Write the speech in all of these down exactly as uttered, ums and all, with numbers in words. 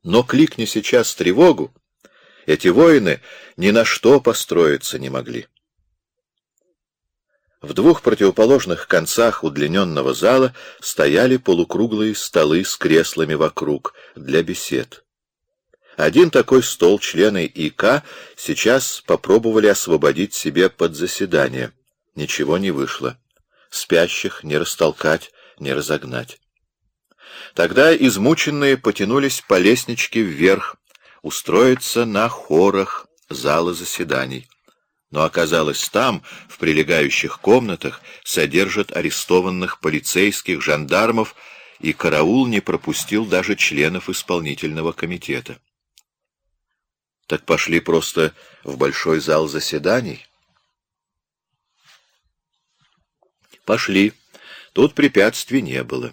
Но кликни сейчас тревогу, эти воины ни на что построиться не могли. В двух противоположных концах удлиненного зала стояли полукруглые столы с креслами вокруг для бесед. Один такой стол члены ИК сейчас попробовали освободить себе под заседание. Ничего не вышло. Спящих не растолкать, не разогнать. Тогда измученные потянулись по лестничке вверх, устроиться на хорах зала заседаний. Но оказалось, там, в прилегающих комнатах, содержат арестованных полицейских, жандармов, и караул не пропустил даже членов исполнительного комитета. Так пошли просто в большой зал заседаний? Пошли. Тут препятствий не было.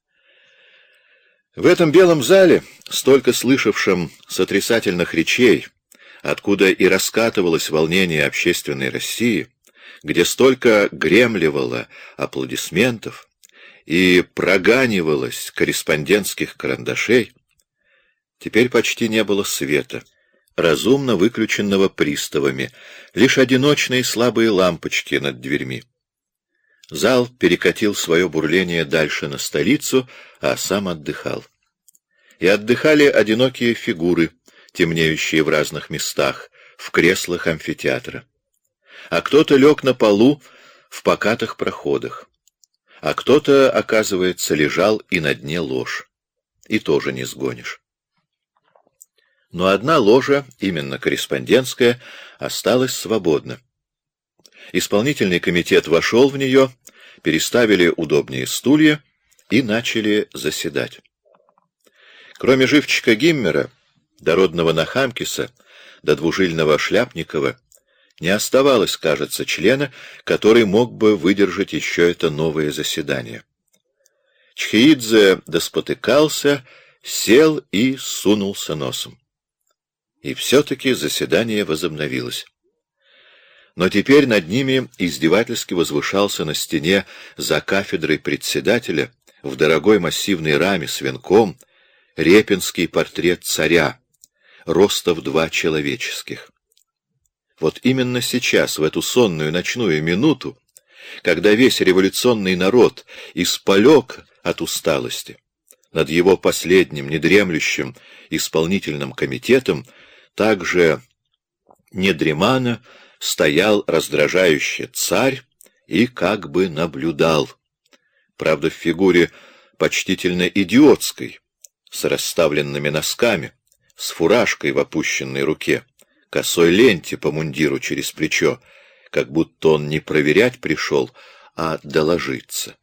В этом белом зале, столько слышавшем сотрясательных речей, откуда и раскатывалось волнение общественной России, где столько гремливало аплодисментов и проганивалось корреспондентских карандашей, теперь почти не было света, разумно выключенного приставами, лишь одиночные слабые лампочки над дверьми. Зал перекатил свое бурление дальше на столицу, а сам отдыхал. И отдыхали одинокие фигуры, темнеющие в разных местах, в креслах амфитеатра. А кто-то лег на полу в покатых проходах. А кто-то, оказывается, лежал и на дне лож. И тоже не сгонишь. Но одна ложа, именно корреспондентская, осталась свободна. Исполнительный комитет вошел в нее, переставили удобнее стулья и начали заседать. Кроме живчика Гиммера, дородного Нахамкиса, до двужильного Шляпникова, не оставалось, кажется, члена, который мог бы выдержать еще это новое заседание. Чхеидзе доспотыкался, сел и сунулся носом. И все-таки заседание возобновилось. Но теперь над ними издевательски возвышался на стене за кафедрой председателя в дорогой массивной раме с венком репинский портрет царя, роста в два человеческих. Вот именно сейчас, в эту сонную ночную минуту, когда весь революционный народ исполек от усталости, над его последним, недремлющим исполнительным комитетом, также недремано стоял раздражающе царь и как бы наблюдал, правда, в фигуре почтительно идиотской, с расставленными носками, с фуражкой в опущенной руке, косой ленте по мундиру через плечо, как будто он не проверять пришел, а доложиться.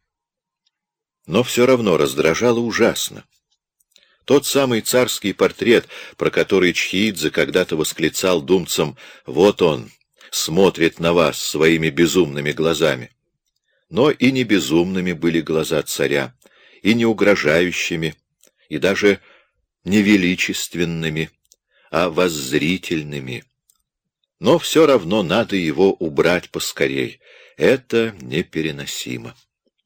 Но все равно раздражало ужасно. Тот самый царский портрет, про который Чхеидзе когда-то восклицал думцам: «Вот он, смотрит на вас своими безумными глазами». Но и не безумными были глаза царя, и не угрожающими, и даже не величественными, а воззрительными. Но все равно надо его убрать поскорей. Это непереносимо.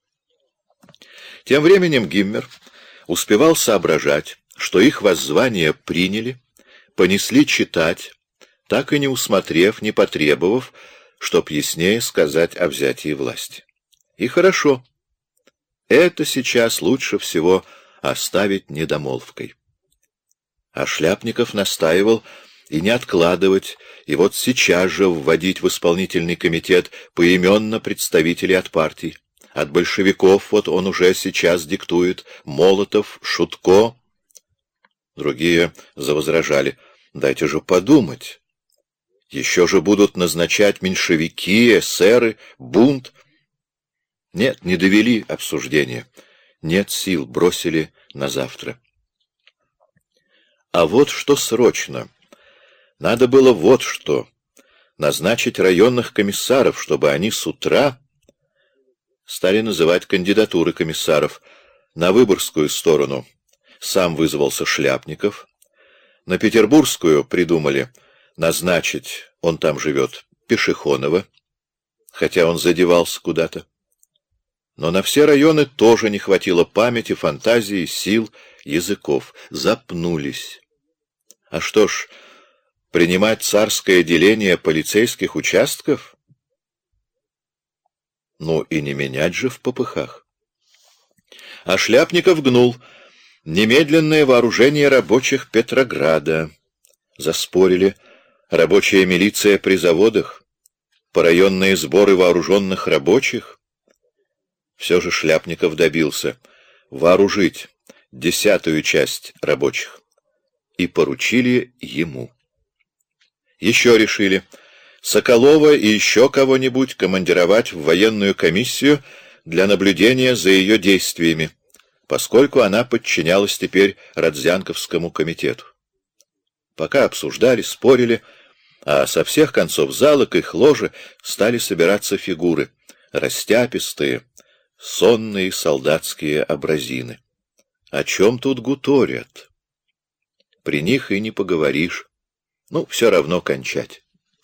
Тем временем Гиммер успевал соображать, что их воззвание приняли, понесли читать, так и не усмотрев, не потребовав, чтоб яснее сказать о взятии власти. И хорошо. Это сейчас лучше всего оставить недомолвкой. А Шляпников настаивал и не откладывать, и вот сейчас же вводить в исполнительный комитет поименно представителей от партий. От большевиков вот он уже сейчас диктует: Молотов, Шутко. Другие завозражали: дайте же подумать. Еще же будут назначать меньшевики, эсеры, бунт. Нет, не довели обсуждения. Нет сил, бросили на завтра. А вот что срочно. Надо было вот что. Назначить районных комиссаров, чтобы они с утра стали называть кандидатуры комиссаров. На Выборгскую сторону сам вызвался Шляпников. На Петербургскую придумали назначить, он там живет, Пешехонова, хотя он задевался куда-то. Но на все районы тоже не хватило памяти, фантазии, сил, языков. Запнулись. А что ж, принимать царское деление полицейских участков? Ну и не менять же в попыхах. А Шляпников гнул: немедленное вооружение рабочих Петрограда. Заспорили: рабочая милиция при заводах, порайонные сборы вооруженных рабочих. Все же Шляпников добился вооружить десятую часть рабочих, и поручили ему. Еще решили Соколова и еще кого-нибудь командировать в военную комиссию для наблюдения за ее действиями, поскольку она подчинялась теперь Родзянковскому комитету. Пока обсуждали, спорили, а со всех концов зала к их ложе стали собираться фигуры, растяпистые, сонные солдатские образины. О чем тут гуторят? При них и не поговоришь. Ну, все равно кончать.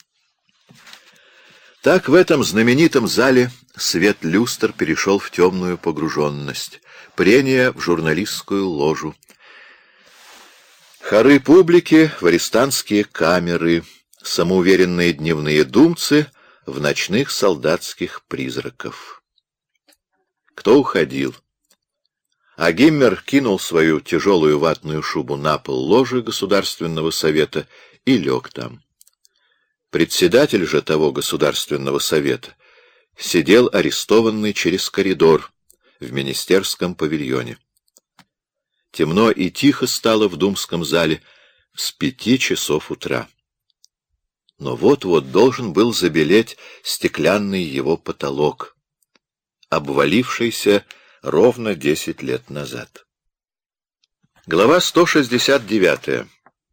Так в этом знаменитом зале свет люстр перешел в темную погруженность, прения в журналистскую ложу. Хоры публики в арестантские камеры, самоуверенные дневные думцы в ночных солдатских призраков. Кто уходил? А Гиммер кинул свою тяжелую ватную шубу на пол ложи Государственного совета и лег там. Председатель же того Государственного совета сидел арестованный через коридор в министерском павильоне. Темно и тихо стало в думском зале с пяти часов утра. Но вот-вот должен был забелеть стеклянный его потолок, обвалившийся ровно десять лет назад. Глава сто шестьдесят девятая.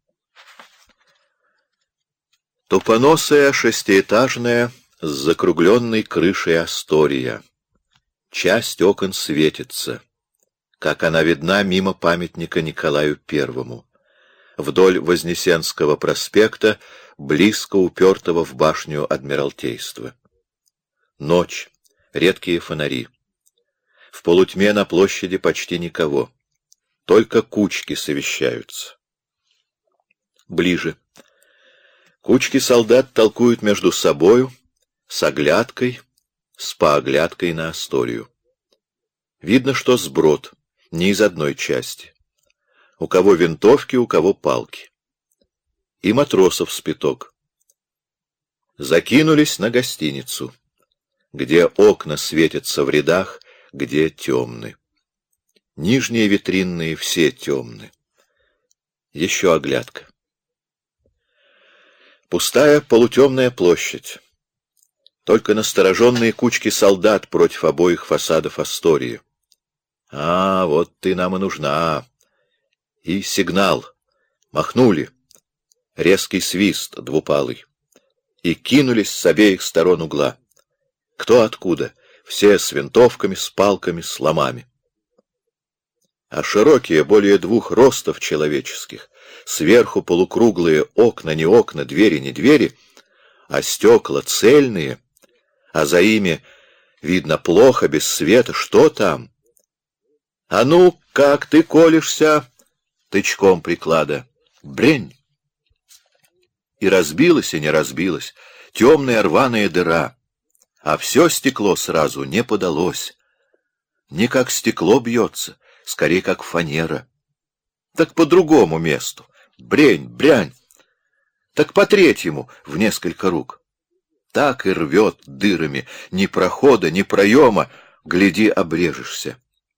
Тупоносая шестиэтажная с закругленной крышей Астория. Часть окон светится, как она видна мимо памятника Николаю Первому, вдоль Вознесенского проспекта, близко упертого в башню Адмиралтейства. Ночь, редкие фонари. В полутьме на площади почти никого, только кучки совещаются. Ближе. Кучки солдат толкуют между собою, с оглядкой, с пооглядкой на Асторию. Видно, что сброд, не из одной части. У кого винтовки, у кого палки. И матросов спиток. Закинулись на гостиницу, где окна светятся в рядах, где темны. Нижние витринные все темны. Еще оглядка. Пустая полутемная площадь. Только настороженные кучки солдат против обоих фасадов Астории. А, вот ты нам и нужна. И сигнал. Махнули. Резкий свист двупалый. И кинулись с обеих сторон угла. Кто откуда? Все с винтовками, с палками, с ломами. А широкие, более двух ростов человеческих, сверху полукруглые окна, не окна, двери, не двери, а стекла цельные, а за ими видно плохо, без света, что там? А ну, как ты колешься? Тычком приклада. Брень! И разбилась, и не разбилась, темная рваная дыра, а все стекло сразу не подалось. Не как стекло бьется, скорее как фанера. Так по другому месту. Брень, брянь. Так по третьему в несколько рук. Так и рвет дырами. Ни прохода, ни проема. Гляди, обрежешься.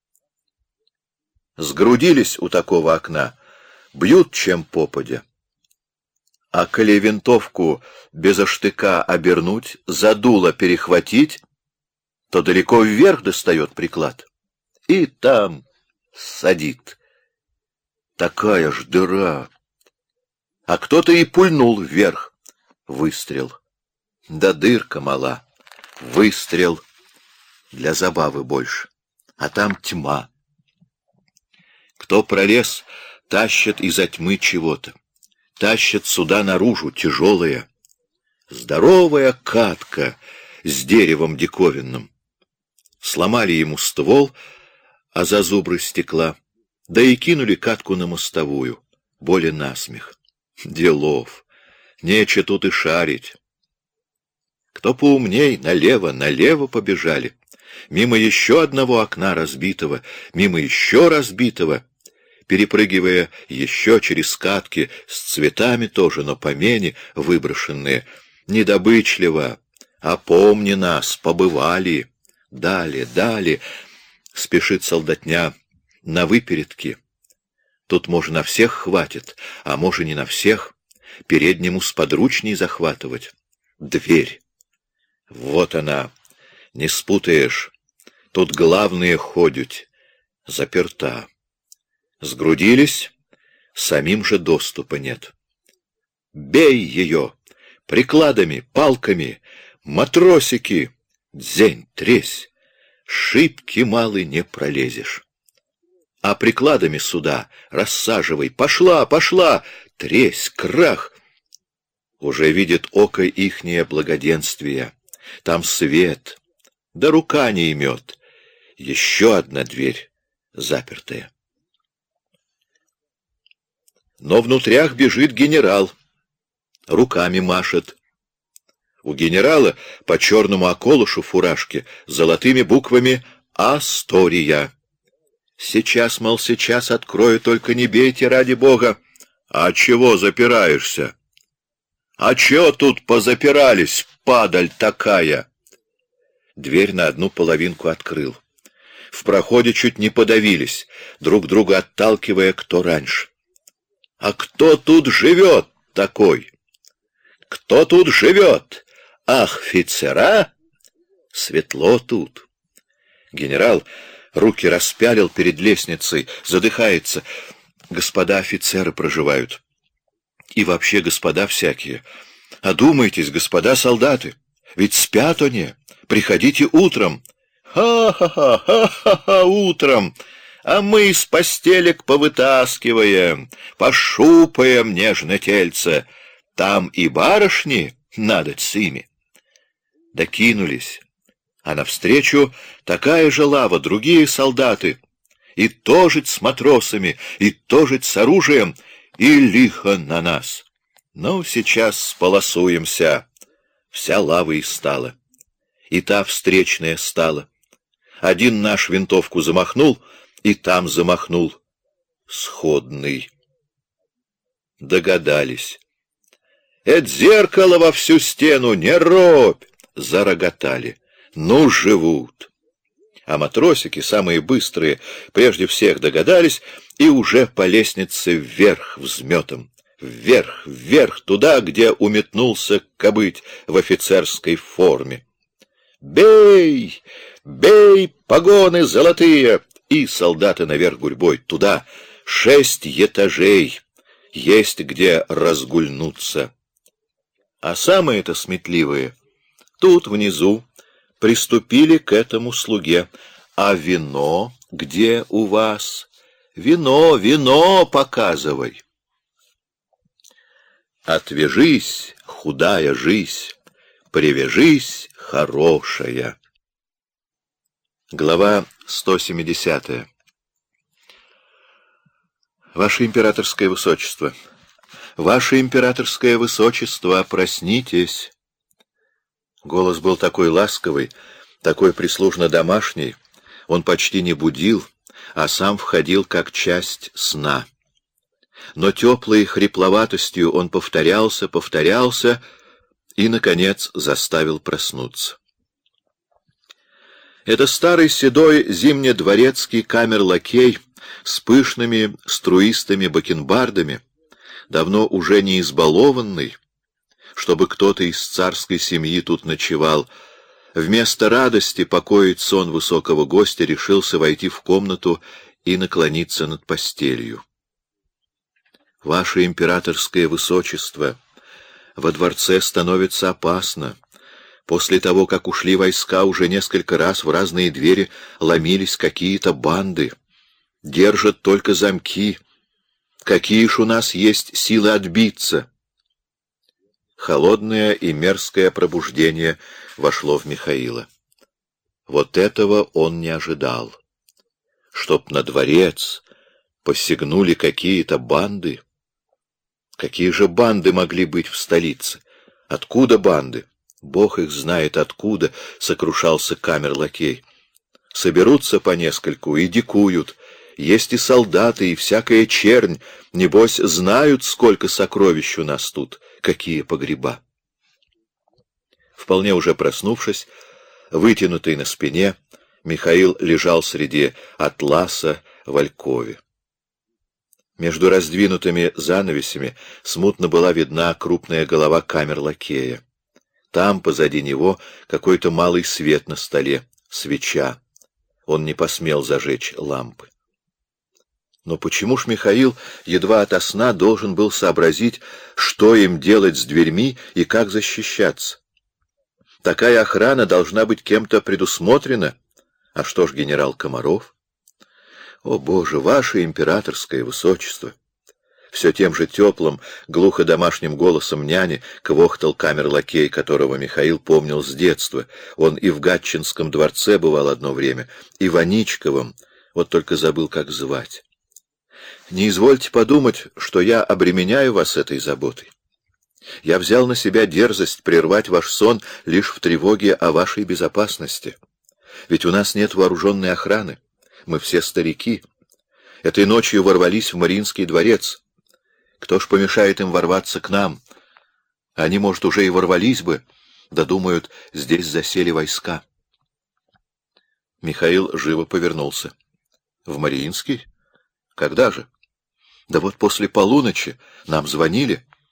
Сгрудились у такого окна. Бьют чем попадя. А коли винтовку без оштыка обернуть, за дуло перехватить, то далеко вверх достает приклад. И там садит. Такая ж дыра. А кто-то и пульнул вверх. Выстрел. Да дырка мала. Выстрел. Для забавы больше. А там тьма. Кто пролез, тащит из-за тьмы чего-то. Тащит сюда наружу, тяжелая. Здоровая катка с деревом диковинным. Сломали ему ствол, а за зубры стекла, да и кинули катку на мостовую, более насмех. Делов. Нече тут и шарить. Кто поумней, налево, налево побежали. Мимо еще одного окна разбитого, мимо еще разбитого, перепрыгивая еще через катки с цветами тоже, но помене выброшенные. Недобычливо. А помни нас, побывали. Дали, дали. Спешит солдатня на выпередки. Тут, может, на всех хватит, а может, не на всех. Переднему сподручней захватывать. Дверь. Вот она. Не спутаешь. Тут главные ходят. Заперта. Сгрудились, самим же доступа нет. Бей ее! Прикладами, палками, матросики! Дзень, тресь! Шибки малый не пролезешь. А прикладами сюда рассаживай. Пошла, пошла! Тресь, крах! Уже видит око ихнее благоденствие. Там свет, да рука не имет. Еще одна дверь запертая. Но внутрях бежит генерал. Руками машет. У генерала по черному околушу фуражки с золотыми буквами «Астория». Сейчас, мол, сейчас открою, только не бейте, ради бога. А чего запираешься? А чё тут позапирались, падаль такая? Дверь на одну половинку открыл. В проходе чуть не подавились, друг друга отталкивая кто раньше. А кто тут живет такой? Кто тут живет? Ах, офицера? Светло тут. Генерал руки распялил перед лестницей, задыхается. Господа офицеры проживают. И вообще господа всякие. Одумайтесь, господа солдаты. Ведь спят они. Приходите утром. Ха-ха-ха, ха-ха-ха, утром. А мы из постелек повытаскиваем, пошупаем нежно тельце. Там и барышни, надо с ими. Докинулись. А навстречу такая же лава, другие солдаты. И тоже с матросами, и тоже с оружием, и лихо на нас. Ну, сейчас сполосуемся. Вся лава и стала. И та встречная стала. Один наш винтовку замахнул, и там замахнул. Сходный. Догадались. «Это зеркало во всю стену, не робь!» Зароготали. Ну, живут. А матросики, самые быстрые, прежде всех догадались, и уже по лестнице вверх взметом. Вверх, вверх, туда, где уметнулся кобыть в офицерской форме. «Бей! Бей! Погоны золотые!» И солдаты наверх гурьбой. Туда шесть этажей. Есть где разгульнуться. А самые-то сметливые тут внизу приступили к этому слуге. А вино где у вас? Вино, вино показывай. Отвяжись, худая жизнь, привяжись, хорошая. Глава сто семидесятая. Ваше императорское высочество, ваше императорское высочество, проснитесь. Голос был такой ласковый, такой прислужно домашний, он почти не будил, а сам входил как часть сна. Но теплой хрипловатостью он повторялся, повторялся и, наконец, заставил проснуться. Это старый седой зимнедворецкий камер-лакей с пышными струистыми бакенбардами, давно уже не избалованный, чтобы кто-то из царской семьи тут ночевал, вместо радости покоить сон высокого гостя решился войти в комнату и наклониться над постелью. Ваше императорское высочество, во дворце становится опасно. После того, как ушли войска, уже несколько раз в разные двери ломились какие-то банды. Держат только замки. Какие ж у нас есть силы отбиться? Холодное и мерзкое пробуждение вошло в Михаила. Вот этого он не ожидал. Чтоб на дворец посягнули какие-то банды. Какие же банды могли быть в столице? Откуда банды? Бог их знает откуда, — сокрушался камер-лакей. Соберутся по нескольку и дикуют. Есть и солдаты, и всякая чернь. Небось, знают, сколько сокровищ у нас тут, какие погреба. Вполне уже проснувшись, вытянутый на спине, Михаил лежал среди атласа в алькове. Между раздвинутыми занавесями смутно была видна крупная голова камер-лакея. Там, позади него, какой-то малый свет на столе, свеча. Он не посмел зажечь лампы. Но почему ж Михаил, едва ото сна, должен был сообразить, что им делать с дверьми и как защищаться? Такая охрана должна быть кем-то предусмотрена. А что ж генерал Комаров? О, Боже, ваше императорское высочество! Все тем же теплым, глухо домашним голосом няни квохтал камер-лакей, которого Михаил помнил с детства. Он и в Гатчинском дворце бывал одно время, и в Аничковом, вот только забыл, как звать. Не извольте подумать, что я обременяю вас этой заботой. Я взял на себя дерзость прервать ваш сон лишь в тревоге о вашей безопасности. Ведь у нас нет вооруженной охраны. Мы все старики. Этой ночью ворвались в Мариинский дворец. Кто ж помешает им ворваться к нам? Они, может, уже и ворвались бы, да думают, здесь засели войска. Михаил живо повернулся. В Мариинский? Когда же? Да вот после полуночи нам звонили.